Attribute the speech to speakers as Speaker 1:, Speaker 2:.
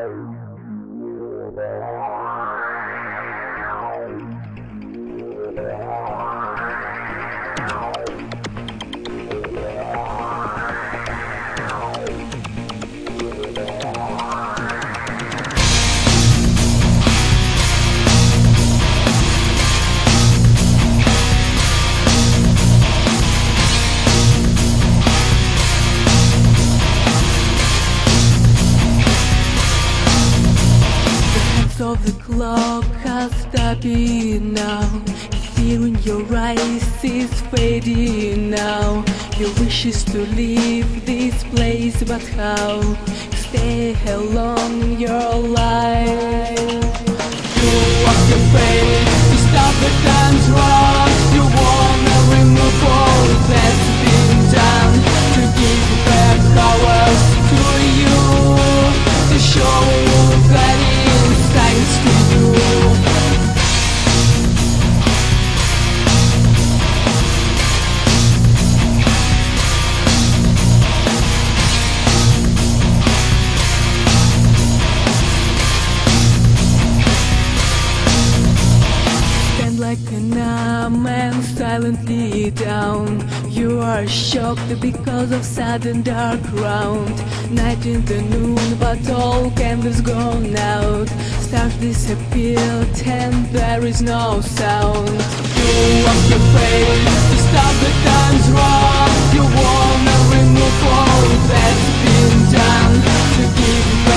Speaker 1: Of the clock are stopping now. Fear in your eyes is fading now. Your wish is to leave this place, but how? Stay alone in your life. You walk your face to stop the time's rush. You wanna remove all that's been done, to give back powers to you, to show that it's to you. Stand like a numb and silently down. You are shocked because of sudden dark round. Night in the noon, but all candles gone out. Stars disappeared and there is no sound. You walk your face to stop the time's run. You wanna remove all that's been done, to give